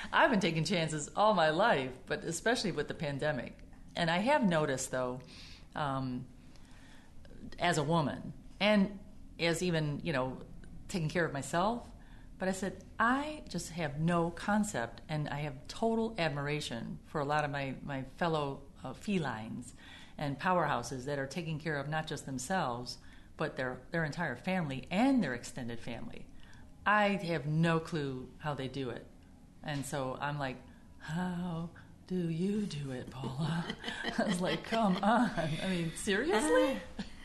I've been taking chances all my life, but especially with the pandemic. And I have noticed, though, as a woman, and as even, taking care of myself, but I said, I just have no concept, and I have total admiration for a lot of my fellow felines and powerhouses that are taking care of not just themselves, but their entire family and their extended family. I have no clue how they do it. And so I'm like, how do you do it, Paula? I was like, come on. I mean, seriously?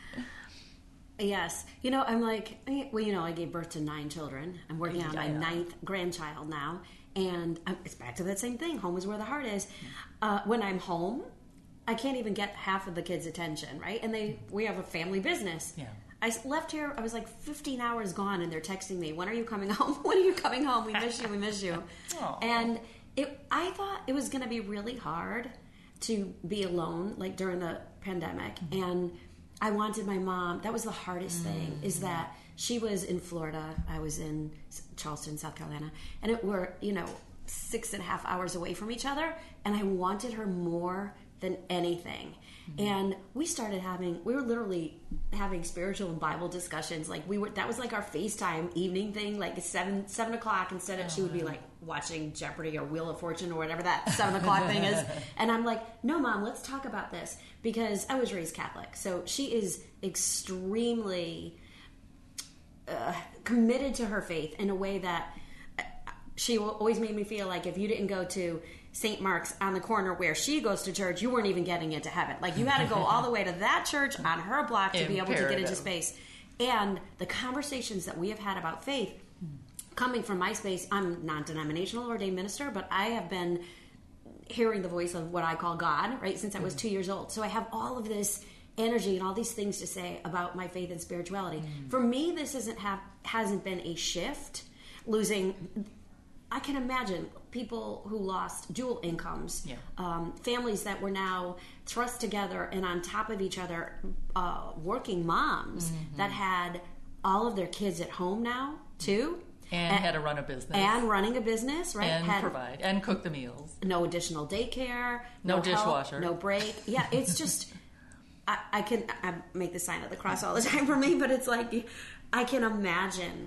Yes. I'm like, I gave birth to 9 children. I'm working on my 9th grandchild now. And it's back to that same thing. Home is where the heart is. When I'm home, I can't even get half of the kids' attention, right? And we have a family business. Yeah. I left here, I was like 15 hours gone, and they're texting me, when are you coming home? When are you coming home? We miss you, we miss you. And I thought it was going to be really hard to be alone, like during the pandemic. Mm-hmm. And I wanted my mom, that was the hardest thing, is that she was in Florida, I was in Charleston, South Carolina, and we're, 6.5 hours away from each other, and I wanted her more than anything. Mm-hmm. And we were literally having spiritual and Bible discussions. Like that was like our FaceTime evening thing, like 7 o'clock instead of, she would be like watching Jeopardy or Wheel of Fortune or whatever that 7 o'clock thing is. And I'm like, no, Mom, let's talk about this, because I was raised Catholic. So she is extremely committed to her faith in a way that she always made me feel like if you didn't go to St. Mark's on the corner where she goes to church, you weren't even getting into heaven. Like, you had to go all the way to that church on her block to be able to get into space. And the conversations that we have had about faith, coming from my space, I'm non-denominational ordained minister, but I have been hearing the voice of what I call God, right, since I was 2 years old. So I have all of this energy and all these things to say about my faith and spirituality. For me, this hasn't been a shift, losing. I can imagine people who lost dual incomes, families that were now thrust together and on top of each other, working moms that had all of their kids at home now, too. And had to run a business. And running a business, right? And provide. And cook the meals. No additional daycare. No dishwasher. Help, no break. Yeah, it's just, I make the sign of the cross all the time for me, but it's like, I can imagine.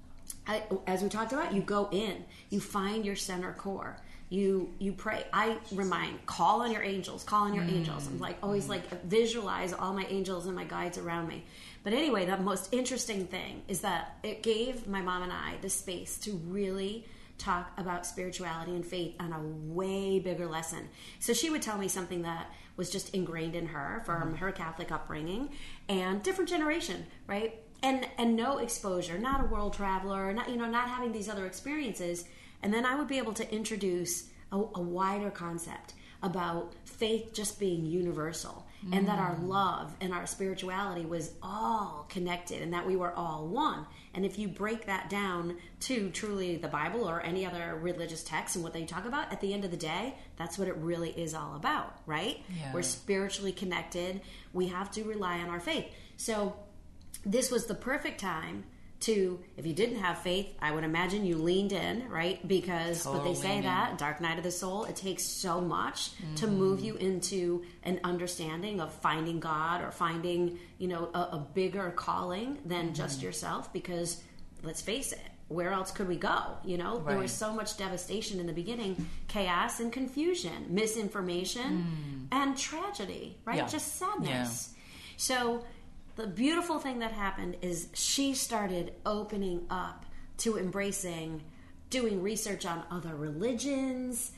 As we talked about, you go in, you find your center core, you pray. I remind, call on your angels, I'm like, always like visualize all my angels and my guides around me. But anyway, the most interesting thing is that it gave my mom and I the space to really talk about spirituality and faith on a way bigger lesson. So she would tell me something that was just ingrained in her from her Catholic upbringing and different generation, right? And no exposure, not a world traveler, not having these other experiences. And then I would be able to introduce a wider concept about faith just being universal, and that our love and our spirituality was all connected, and that we were all one. And if you break that down to truly the Bible or any other religious text and what they talk about, at the end of the day, that's what it really is all about, right? Yeah. We're spiritually connected. We have to rely on our faith. So this was the perfect time to, if you didn't have faith, I would imagine you leaned in, right? Because, but they say that, dark night of the soul, it takes so much to move you into an understanding of finding God or finding, a bigger calling than just yourself. Because, let's face it, where else could we go? There was so much devastation in the beginning, chaos and confusion, misinformation, and tragedy, right? Yeah. Just sadness. Yeah. So the beautiful thing that happened is she started opening up to embracing, doing research on other religions,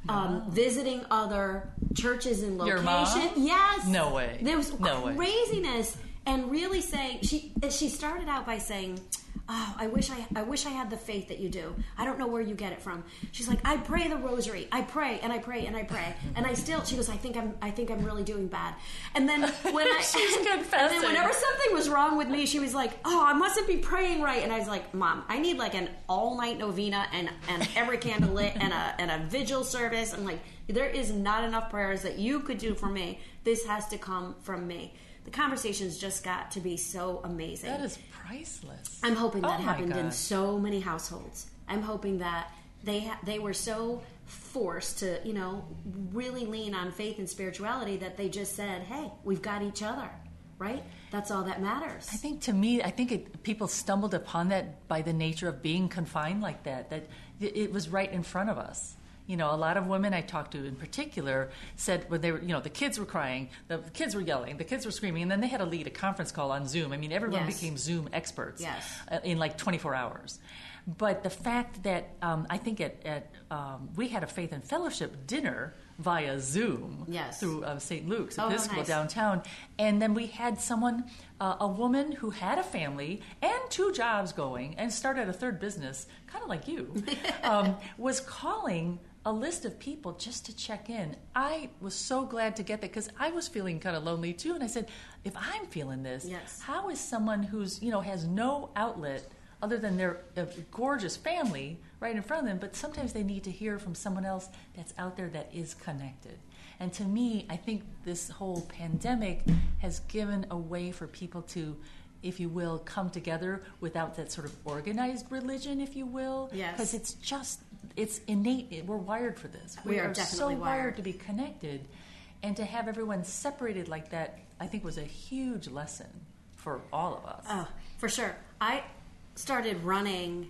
visiting other churches and locations. Your mom? Yes. No way. There was craziness. And really saying, she started out by saying, oh, I wish I had the faith that you do. I don't know where you get it from. She's like, I pray the rosary. I pray and I pray and I pray. And she goes, I think I'm really doing bad. And then she's confessing. And then whenever something was wrong with me, she was like, oh, I mustn't be praying right. And I was like, Mom, I need like an all-night novena and every candle lit and a vigil service. I'm like, there is not enough prayers that you could do for me. This has to come from me. The conversations just got to be so amazing. That is priceless. I'm hoping that happened in so many households. I'm hoping that they were so forced to, really lean on faith and spirituality that they just said, hey, we've got each other, right? That's all that matters. I think people stumbled upon that by the nature of being confined like that it was right in front of us. A lot of women I talked to in particular said when they were, the kids were crying, the kids were yelling, the kids were screaming, and then they had to lead a conference call on Zoom. I mean, everyone became Zoom experts in like 24 hours. But the fact that I think we had a Faith and Fellowship dinner via Zoom through St. Luke's Episcopal downtown, and then we had someone, a woman who had a family and 2 jobs going and started a 3rd business, kind of like you, was calling a list of people just to check in. I was so glad to get that because I was feeling kind of lonely too, and I said, if I'm feeling this, how is someone who's has no outlet other than their gorgeous family right in front of them, but sometimes they need to hear from someone else that's out there that is connected. And to me, I think this whole pandemic has given a way for people to, if you will, come together without that sort of organized religion, if you will. Yes. Because it's innate. We're wired for this. We are definitely so wired to be connected. And to have everyone separated like that, I think was a huge lesson for all of us. Oh, for sure. I started running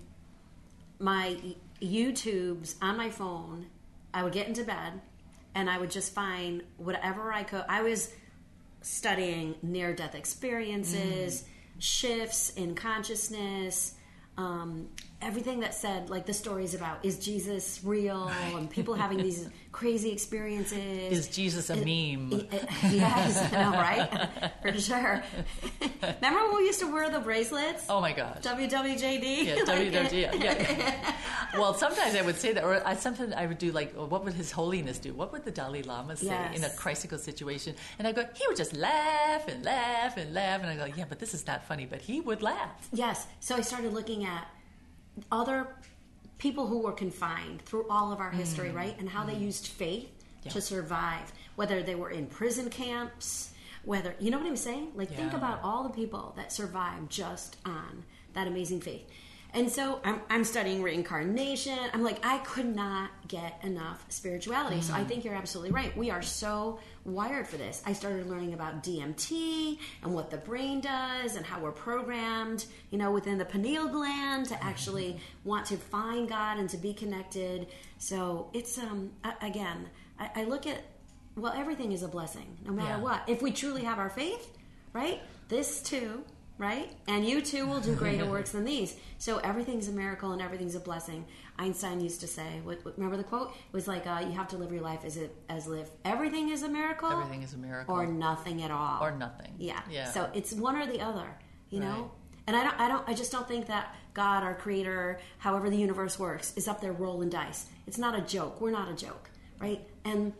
my YouTubes on my phone. I would get into bed and I would just find whatever I could. I was studying near-death experiences, shifts in consciousness, everything that said, like the stories about, is Jesus real? And people having these crazy experiences. Is Jesus a meme? Yes, I know, right? For sure. Remember when we used to wear the bracelets? Oh my gosh. WWJD? Yeah, WWJD. Yeah. Well, sometimes I would say that, or sometimes I would do like, what would His Holiness do? What would the Dalai Lama say in a critical situation? And I go, he would just laugh and laugh and laugh. And I go, yeah, but this is not funny. But he would laugh. Yes. So I started looking at other people who were confined through all of our history, right? And how they used faith to survive, whether they were in prison camps, whether, you know what I'm saying? Like, think about all the people that survived just on that amazing faith. And so I'm studying reincarnation. I'm like, I could not get enough spirituality. So I think you're absolutely right. We are so wired for this. I started learning about DMT and what the brain does and how we're programmed, within the pineal gland to actually want to find God and to be connected. So it's, again, I look at, well, everything is a blessing, no matter what. If we truly have our faith, right? This too, right? And you too will do greater works than these. So everything's a miracle and everything's a blessing. Einstein used to say, remember the quote? It was like, you have to live your life as if everything is a miracle. Everything is a miracle. Or nothing at all. Or nothing. Yeah. So it's one or the other, know? And I just don't think that God, our creator, however the universe works, is up there rolling dice. It's not a joke. We're not a joke, right? And,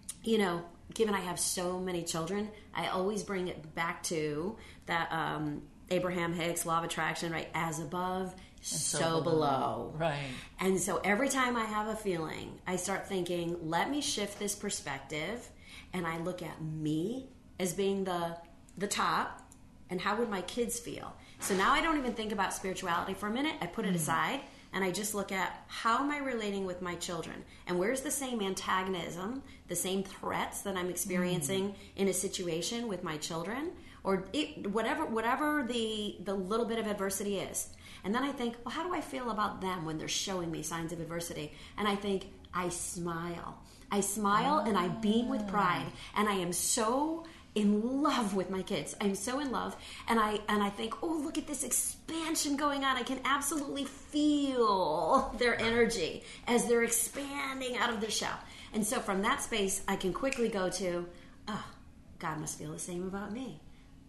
given I have so many children, I always bring it back to that Abraham Hicks law of attraction, right? As above, so below. Right. And so every time I have a feeling, I start thinking, let me shift this perspective, and I look at me as being the top, and how would my kids feel? So now I don't even think about spirituality for a minute. I put it aside, and I just look at how am I relating with my children, and where's the same antagonism, the same threats that I'm experiencing in a situation with my children, or whatever the little bit of adversity is. And then I think, well, how do I feel about them when they're showing me signs of adversity? And I think, I smile. And I beam with pride, and I am so in love with my kids. I'm so in love, and I think, oh, look at this expansion going on. I can absolutely feel their energy as they're expanding out of the shell. And so from that space, I can quickly go to, oh, God must feel the same about me.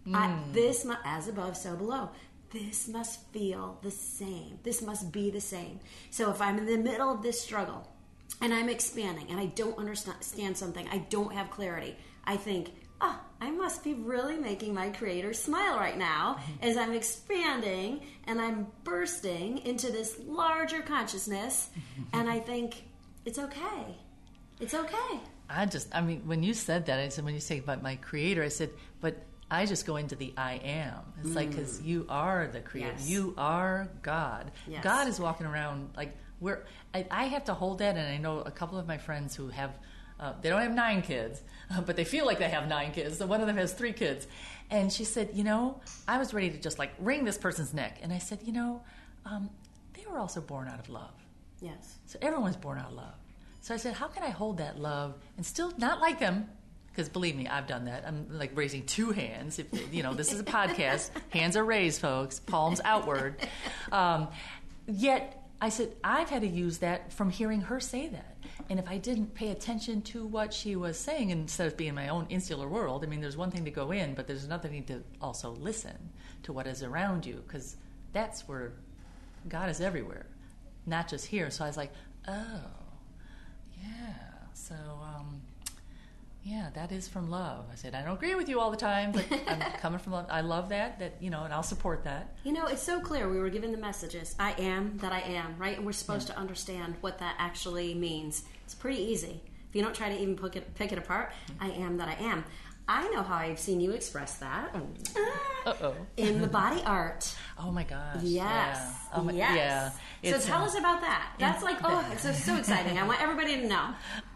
As above, so below. This must feel the same. This must be the same. So if I'm in the middle of this struggle and I'm expanding and I don't understand something, I don't have clarity, I think, I must be really making my creator smile right now as I'm expanding and I'm bursting into this larger consciousness. And I think, it's okay. It's okay. When you said that, I said, when you say about my creator, I said, but I just go into the I am. It's like, because you are the creator. Yes. You are God. Yes. God is walking around like I have to hold that, and I know a couple of my friends who have, they don't have 9 kids, but they feel like they have 9 kids. So one of them has 3 kids. And she said, I was ready to just like wring this person's neck. And I said, they were also born out of love. Yes. So everyone's born out of love. So I said, how can I hold that love and still not like them? Because believe me, I've done that. I'm like raising 2 hands. If this is a podcast, hands are raised, folks, palms outward. Yet I said, I've had to use that from hearing her say that. And if I didn't pay attention to what she was saying, instead of being in my own insular world, I mean, there's one thing to go in, but there's another thing to also listen to what is around you, because that's where God is everywhere, not just here. So I was like, oh, yeah. So, yeah, that is from love. I said, I don't agree with you all the time, but I'm coming from love. I love that, and I'll support that. It's so clear. We were given the messages, I am that I am, right? And we're supposed to understand what that actually means. It's pretty easy. If you don't try to even pick it apart, I am that I am. I know how I've seen you express that. Uh-oh. In the body art. Oh, my gosh. Yes. Yeah. Yes. Yeah. So tell us about that. That's it's so exciting. I want everybody to know.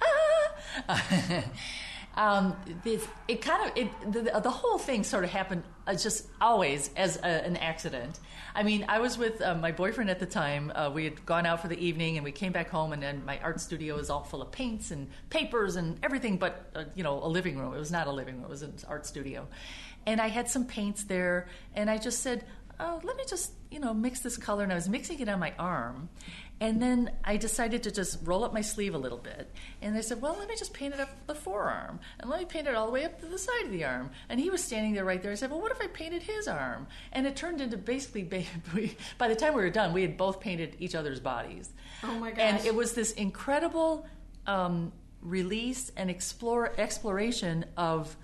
The whole thing sort of happened just always as an accident. I mean, I was with my boyfriend at the time. We had gone out for the evening, and we came back home, and then my art studio is all full of paints and papers and everything but, a living room. It was not a living room. It was an art studio. And I had some paints there, and I just said, oh, let me just, mix this color. And I was mixing it on my arm. And then I decided to just roll up my sleeve a little bit. And I said, well, let me just paint it up the forearm. And let me paint it all the way up to the side of the arm. And he was standing there right there. I said, well, what if I painted his arm? And it turned into basically, by the time we were done, we had both painted each other's bodies. Oh, my gosh. And it was this incredible release and exploration of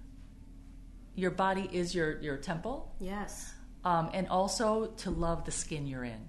your body is your temple. Yes. And also to love the skin you're in.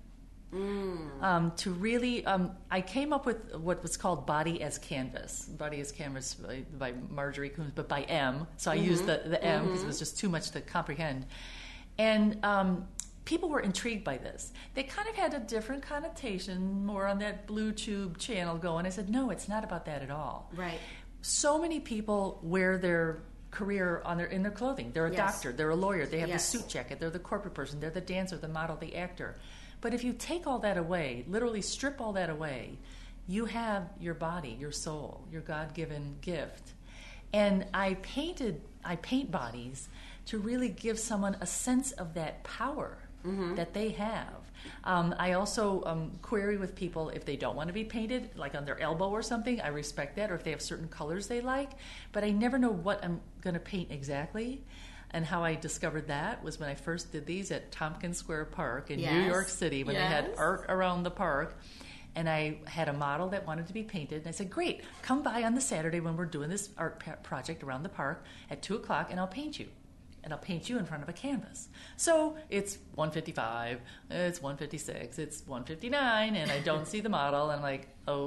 To really, I came up with what was called Body as Canvas. Body as Canvas by Marjorie Coombs, but by M. So I used the M because it was just too much to comprehend. And people were intrigued by this. They kind of had a different connotation, more on that Blue Tube channel going. I said, no, it's not about that at all. Right. So many people wear their career in their clothing. They're a doctor, they're a lawyer, they have the suit jacket, they're the corporate person, they're the dancer, the model, the actor. But if you take all that away, literally strip all that away, you have your body, your soul, your God-given gift. And I paint bodies to really give someone a sense of that power that they have. I also query with people if they don't want to be painted, like on their elbow or something. I respect that, or if they have certain colors they like. But I never know what I'm going to paint exactly. And how I discovered that was when I first did these at Tompkins Square Park in New York City, when they had art around the park. And I had a model that wanted to be painted. And I said, great, come by on the Saturday when we're doing this art project around the park at 2 o'clock, and I'll paint you. And I'll paint you in front of a canvas. So it's 1:55, it's 1:56, it's 1:59, and I don't see the model. And I'm like,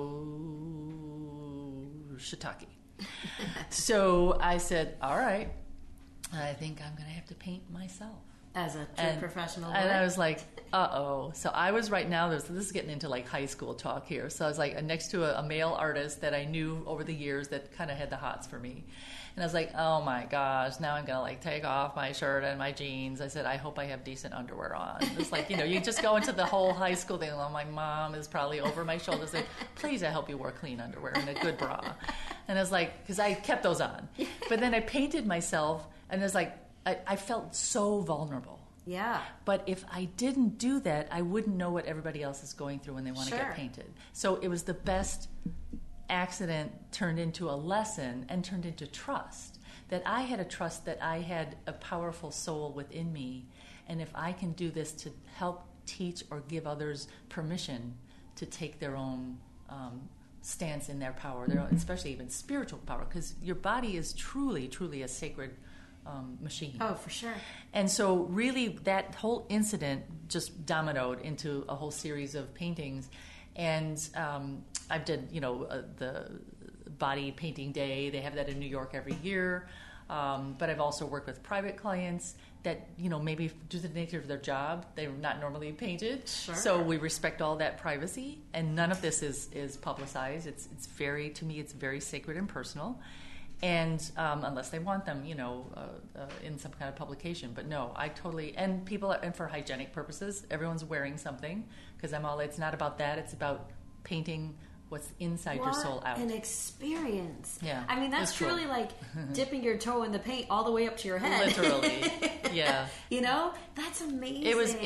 oh, shiitake. So I said, all right, I think I'm going to have to paint myself. As a true professional. And I was like, uh-oh. So I was right now, this is getting into like high school talk here. So I was like next to a male artist that I knew over the years that kind of had the hots for me. And I was like, oh my gosh, now I'm going to like take off my shirt and my jeans. I said, I hope I have decent underwear on. It's like, you just go into the whole high school thing. Oh, my mom is probably over my shoulders saying, please, I hope you wear clean underwear and a good bra. And I was like, because I kept those on. But then I painted myself, and it was like, I felt so vulnerable. Yeah. But if I didn't do that, I wouldn't know what everybody else is going through when they want to get painted. So it was the best accident turned into a lesson and turned into trust. That I had a trust that I had a powerful soul within me. And if I can do this to help teach or give others permission to take their own stance in their power, their own, especially even spiritual power, because your body is truly, truly a sacred machine. Oh, for sure. And so really that whole incident just dominoed into a whole series of paintings. And I've done, the body painting day. They have that in New York every year. But I've also worked with private clients that, maybe due to the nature of their job, they're not normally painted. Sure. So we respect all that privacy, and none of this is publicized. It's to me, it's very sacred and personal. And unless they want them, in some kind of publication. But no, I totally, and for hygienic purposes, everyone's wearing something, because it's not about that. It's about painting what's inside your soul out. An experience. Yeah. I mean, that's truly like dipping your toe in the paint all the way up to your head. Literally. Yeah. That's amazing.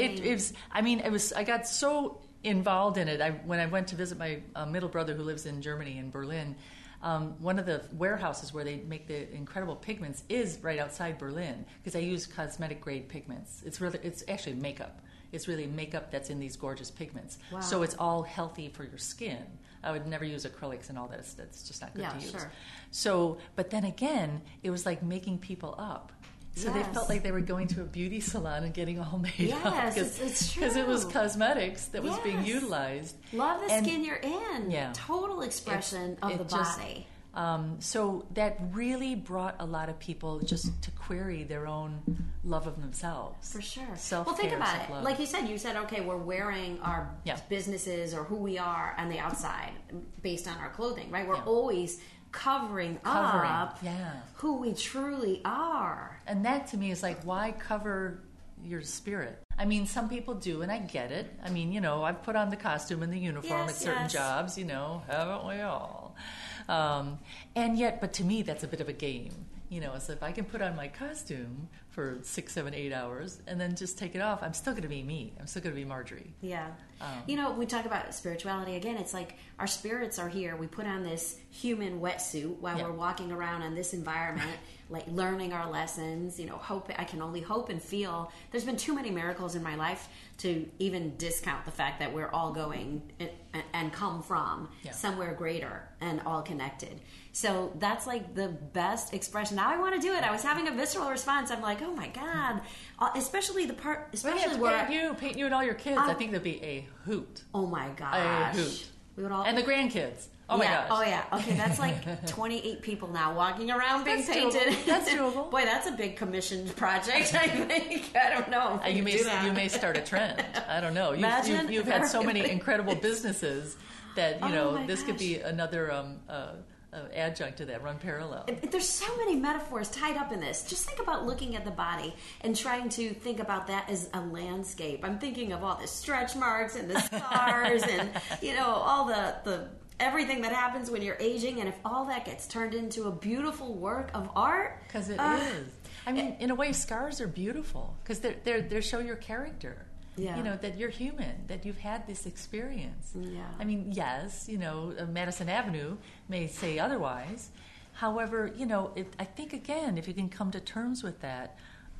It was, I got so involved in it. When I went to visit my middle brother who lives in Germany, in Berlin, one of the warehouses where they make the incredible pigments is right outside Berlin, because I use cosmetic grade pigments. It's actually makeup. It's really makeup that's in these gorgeous pigments. Wow. So it's all healthy for your skin. I would never use acrylics and all that. That's just not good to use. Sure. So, but then again, it was like making people up. So they felt like they were going to a beauty salon and getting all made up. Yes, it's true. Because it was cosmetics that was being utilized. Love the skin you're in. Yeah. Total expression of the body. So that really brought a lot of people just to query their own love of themselves. For sure. Self-care, well, think about self-love. it. Like you said, okay, we're wearing our businesses or who we are on the outside based on our clothing, right? We're always covering up who we truly are. And that to me is like, why cover your spirit? I mean, some people do, and I get it. I mean, I've put on the costume and the uniform at certain jobs, haven't we all? And yet, but to me, that's a bit of a game. So if I can put on my costume for 6, 7, 8 hours and then just take it off, I'm still going to be me. I'm still going to be Marjorie. Yeah. We talk about spirituality again. It's like our spirits are here. We put on this human wetsuit while we're walking around in this environment, like learning our lessons, I can only hope and feel. There's been too many miracles in my life to even discount the fact that we're all going and come from somewhere greater and all connected. So that's like the best expression. Now I want to do it. I was having a visceral response. I'm like, oh my God. Especially paint you and all your kids. I think that'd be a hoot. Oh my gosh. A hoot. We would all, and the grandkids. Oh my gosh. Oh yeah. Okay, that's like 28 people now walking around being painted. Doable. That's doable. Boy, that's a big commissioned project, I think. I don't know. You may start a trend. I don't know. You've had so many incredible businesses that this could be another adjunct to that, run parallel. There's so many metaphors tied up in this. Just think about looking at the body and trying to think about that as a landscape. I'm thinking of all the stretch marks and the scars and all the everything that happens when you're aging, and if all that gets turned into a beautiful work of art, because it is. I mean, in a way, scars are beautiful because they show your character. Yeah. That you're human, that you've had this experience. Yeah. I mean, yes, Madison Avenue may say otherwise. However, I think, again, if you can come to terms with that,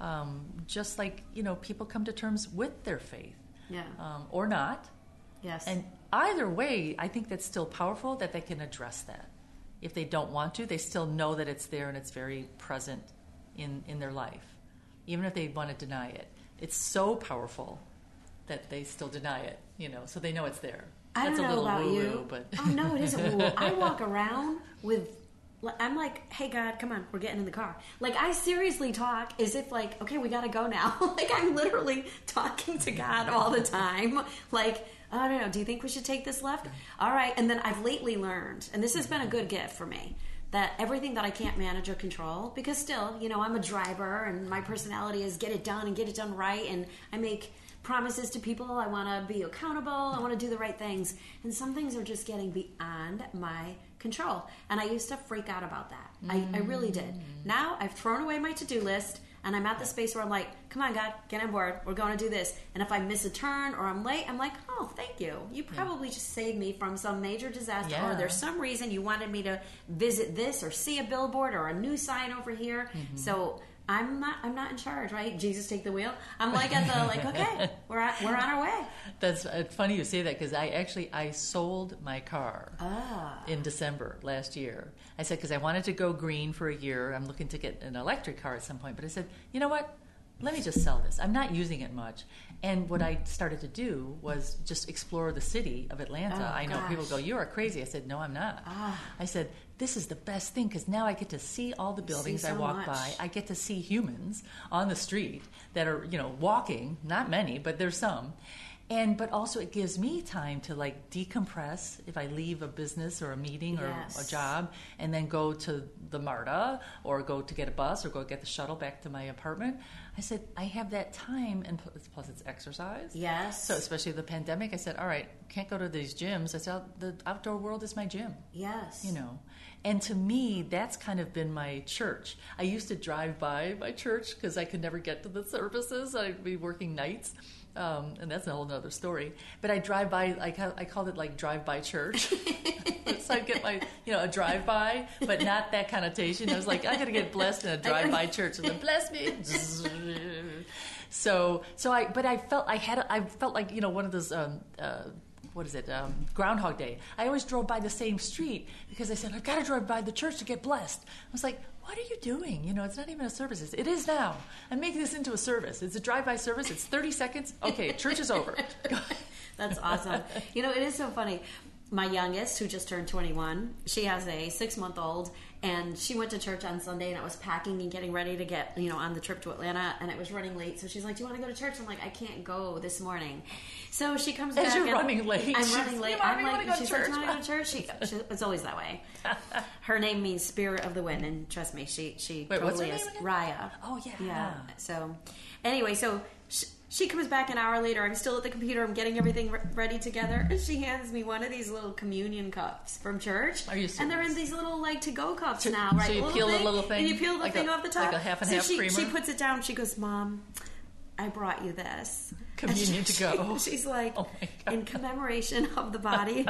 just like, people come to terms with their faith. Yeah. Or not. Yes. And either way, I think that's still powerful that they can address that. If they don't want to, they still know that it's there and it's very present in their life, even if they want to deny it. It's so powerful that they still deny it, so they know it's there. That's a little about woo-woo, you. but oh no, it isn't woo. I walk around with, I'm like, hey God, come on, we're getting in the car. Like I seriously talk as if like, okay, we gotta go now. Like I'm literally talking to God all the time. Like, I don't know, do you think we should take this left? All right, and then I've lately learned, and this has been a good gift for me, that everything that I can't manage or control, because still, I'm a driver and my personality is get it done and get it done right, and I make promises to people. I want to be accountable. I want to do the right things. And some things are just getting beyond my control. And I used to freak out about that. I really did. Now I've thrown away my to-do list and I'm at the space where I'm like, come on, God, get on board. We're going to do this. And if I miss a turn or I'm late, I'm like, oh, thank you. You probably just saved me from some major disaster or there's some reason you wanted me to visit this or see a billboard or a new sign over here. So I'm not in charge, right? Jesus, take the wheel. I'm like okay, we're on our way. That's funny you say that because I sold my car in December last year. I said because I wanted to go green for a year. I'm looking to get an electric car at some point, but I said, you know what? let me just sell this. I'm not using it much. And what I started to do was just explore the city of Atlanta. Oh, I know gosh. people go, you are crazy. I said, no, I'm not. I said, this is the best thing because now I get to see all the buildings I so walk much. by. I get to see humans on the street that are, walking. Not many, but there's some. But also it gives me time to like decompress if I leave a business or a meeting or a job and then go to the MARTA or go to get a bus or go get the shuttle back to my apartment. I said, I have that time, and plus it's exercise. Yes. So especially the pandemic, I said, all right, can't go to these gyms. I said, the outdoor world is my gym. Yes. And to me, that's kind of been my church. I used to drive by my church because I could never get to the services. I'd be working nights. And that's a whole nother story. But I drive by, I called it like drive-by church. So I'd get my, a drive-by, but not that connotation. I was like, I got to get blessed in a drive-by church. And then bless me. I felt like, one of those, Groundhog Day. I always drove by the same street because I said, I've got to drive by the church to get blessed. I was like, what are you doing? It's not even a service. It is now. I'm making this into a service. It's a drive-by service. It's 30 seconds. Okay, church is over. That's awesome. It is so funny. My youngest, who just turned 21, she has a 6-month-old, and she went to church on Sunday, and I was packing and getting ready to get, on the trip to Atlanta, and it was running late. So she's like, do you want to go to church? I'm like, I can't go this morning. So she comes back. As you're running late. I'm running late. I'm like, she's like, do you want to go to church? It's always that way. Her name means Spirit of the Wind, and trust me, she Wait, totally what's her name is. again? Raya. Oh, yeah. Yeah. So, anyway, she comes back an hour later. I'm still at the computer. I'm getting everything ready together. And she hands me one of these little communion cups from church. Are you serious? And they're in these little, to-go cups now, right? So you peel the little thing? And you peel the thing off the top. Like a half and half creamer? She puts it down. She goes, Mom, I brought you this. Communion to go. She's like, oh my God. In commemoration of the body.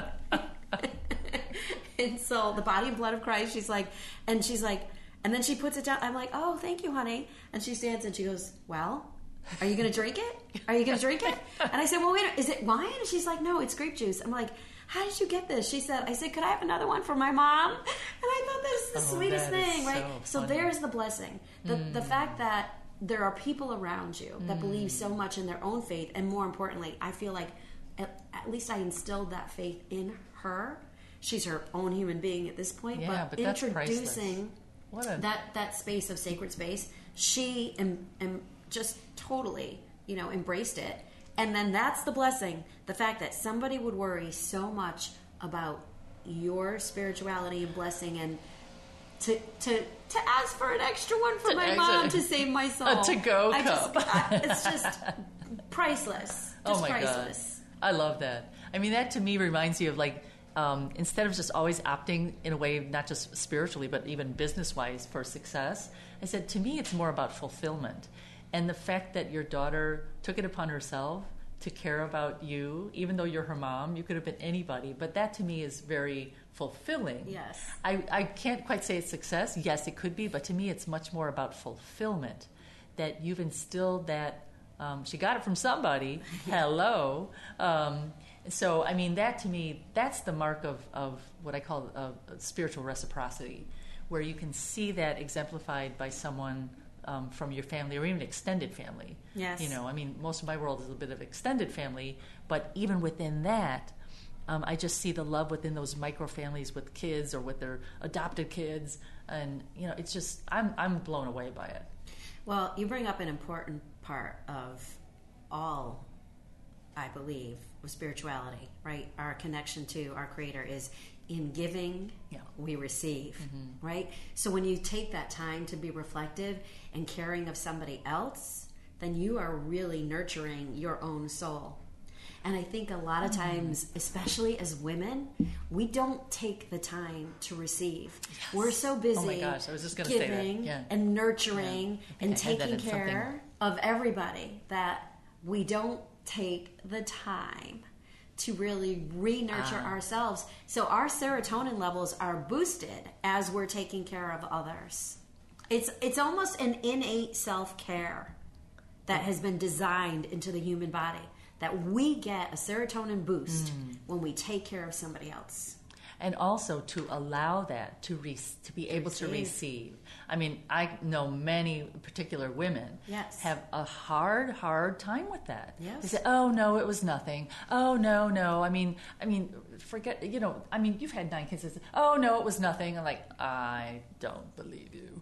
And so the body and blood of Christ, she's like, and then she puts it down. I'm like, oh, thank you, honey. And she stands and she goes, well, are you going to drink it? Are you going to drink it? And I said, well, wait, is it wine? And she's like, no, it's grape juice. I'm like, how did you get this? I said, could I have another one for my mom? And I thought that is the sweetest thing, right? So there's the blessing. The fact that there are people around you that believe so much in their own faith. And more importantly, I feel like at least I instilled that faith in her. She's her own human being at this point. Yeah, but that's introducing that space of sacred space, she just totally, embraced it. And then that's the blessing. The fact that somebody would worry so much about your spirituality and blessing and to ask for an extra one for my mom to save my soul. A to-go cup. It's just priceless. Just priceless. God. I love that. I mean, that to me reminds you of instead of just always opting in a way, not just spiritually, but even business-wise for success, I said, to me, it's more about fulfillment. And the fact that your daughter took it upon herself to care about you, even though you're her mom, you could have been anybody, but that to me is very fulfilling. Yes. I can't quite say it's success. Yes, it could be, but to me it's much more about fulfillment, that you've instilled that, she got it from somebody, hello. So, I mean, that to me, that's the mark of what I call spiritual reciprocity, where you can see that exemplified by someone from your family or even extended family. Yes. I mean, most of my world is a bit of extended family, but even within that, I just see the love within those micro families with kids or with their adopted kids, and it's just I'm blown away by it. Well, you bring up an important part of all, I believe, with spirituality, right? Our connection to our Creator is in giving, we receive, right? So when you take that time to be reflective and caring of somebody else, then you are really nurturing your own soul. And I think a lot of times, especially as women, we don't take the time to receive. Yes. We're so busy oh my gosh, I was just gonna giving say that. Yeah. And nurturing and taking care of everybody that we don't take the time to really re-nurture ourselves. So our serotonin levels are boosted as we're taking care of others. It's almost an innate self-care that has been designed into the human body, that we get a serotonin boost when we take care of somebody else. and also to allow that to be able to receive. I mean, I know many particular women Yes. have a hard time with that. Yes. They say, "Oh no, it was nothing. Oh no. I mean, forget. I mean, you've had 9 kids. Oh no, it was nothing." I'm like, I don't believe you.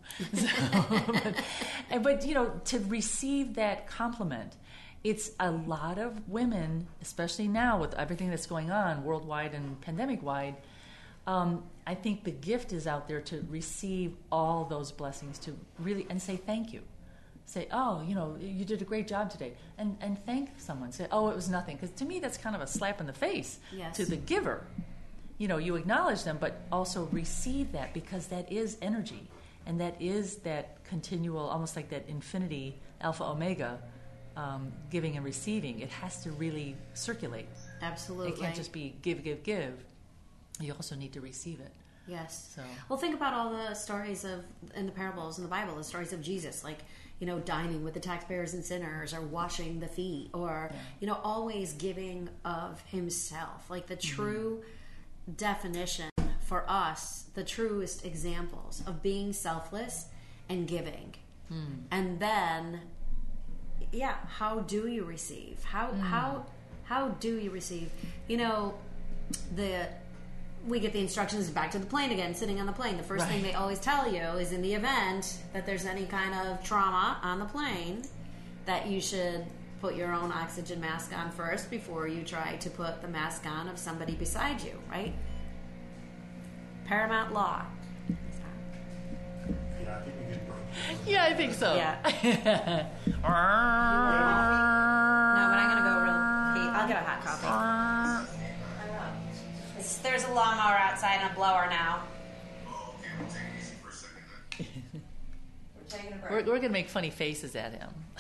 But to receive that compliment. It's a lot of women, especially now with everything that's going on worldwide and pandemic-wide. I think the gift is out there to receive all those blessings, to really and say thank you. Say, "Oh, you did a great job today," and thank someone. Say, "Oh, it was nothing," because to me that's kind of a slap in the face to the giver. You acknowledge them, but also receive that, because that is energy, and that is that continual, almost like that infinity, alpha omega. Giving and receiving, it has to really circulate. Absolutely. It can't just be give. You also need to receive it. Yes. So. Well, think about all the stories in the parables in the Bible, the stories of Jesus, like, dining with the taxpayers and sinners, or washing the feet, or, always giving of himself. Like the true definition for us, the truest examples of being selfless and giving. And then, how do you receive? How do you receive? We get the instructions back to the plane again, sitting on the plane. The first thing they always tell you is, in the event that there's any kind of trauma on the plane, that you should put your own oxygen mask on first before you try to put the mask on of somebody beside you, right? Paramount law. Yeah, I think we get broke. Yeah, I think so. Yeah. No, but I'm going to go real... I'll get a hot coffee. There's a lawnmower outside and a blower now. Oh, okay, we'll take it easy for a second then. We're taking a break. We're going to make funny faces at him.